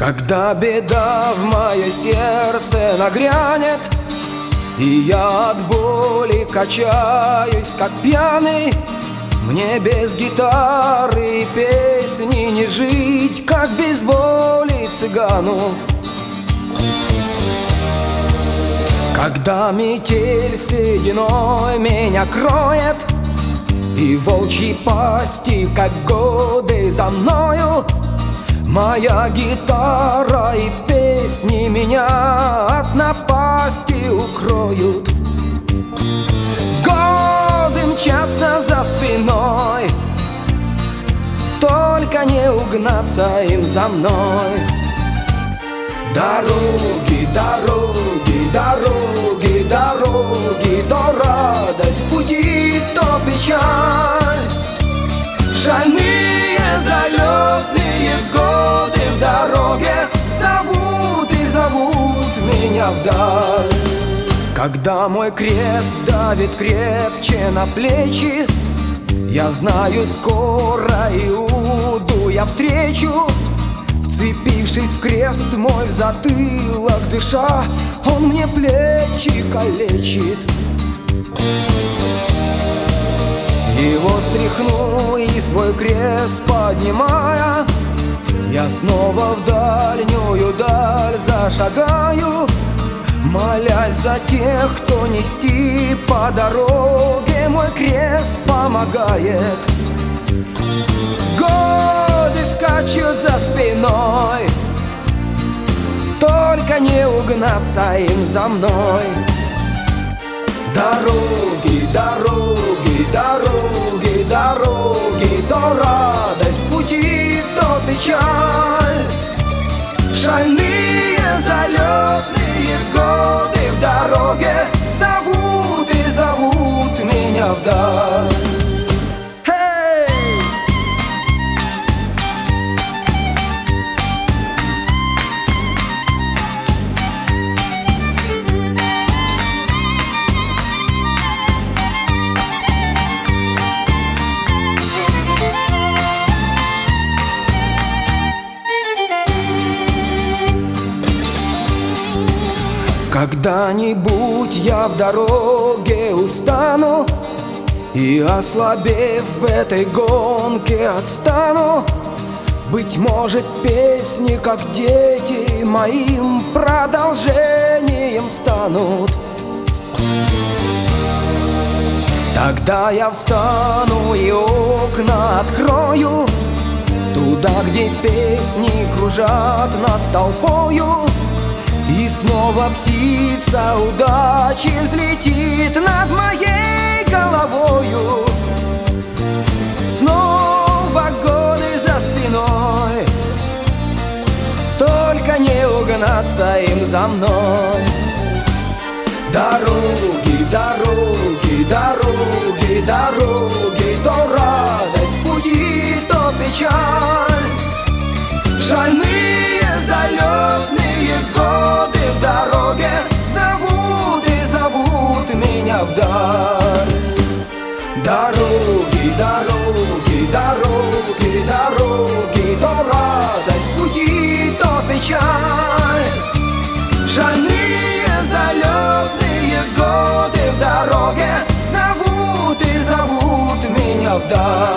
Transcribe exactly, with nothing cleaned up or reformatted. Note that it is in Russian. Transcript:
Когда беда в мое сердце нагрянет, и я от боли качаюсь, как пьяный, мне без гитары и песни не жить, как без воли цыгану. Когда метель сединой меня кроет, и волчьи пасти, как годы за мною, моя гитара и песни меня от напасти укроют. Годы мчатся за спиной, только не угнаться им за мной. Дороги, дороги, дороги, дороги, то радость пути, то печаль. Шальные залетные годы в дороге зовут и зовут меня вдаль. Когда мой крест давит крепче на плечи, я знаю, скоро Иуду я встречу. Вцепившись в крест мой в затылок дыша, он мне плечи калечит. Его стряхну и свой крест поднимая, я снова в дальнюю даль зашагаю, молясь за тех, кто нести по дороге мой крест помогает. Годы скачут за спиной, только не угнаться им за мной. Дороги, дороги, дороги, дороги, то радость пути, то печаль. Шальные залетные годы в дороге зовут и зовут меня вдаль. Когда-нибудь я в дороге устану, и, ослабев в этой гонке, отстану. Быть может, песни, как дети, моим продолжением станут. Тогда я встану и окна открою, туда, где песни кружат над толпою. И снова птица удачи взлетит над моей головою. Снова годы за спиной, только не угнаться им за мной. Дороги, дороги, дороги, дороги, то радость пути, то печаль. Шальные залетные годы в дороге зовут и зовут меня вдаль. Дороги, дороги, дороги, дороги, то радость пути, то печаль. Шальные залетные годы в дороге зовут и зовут меня вдаль.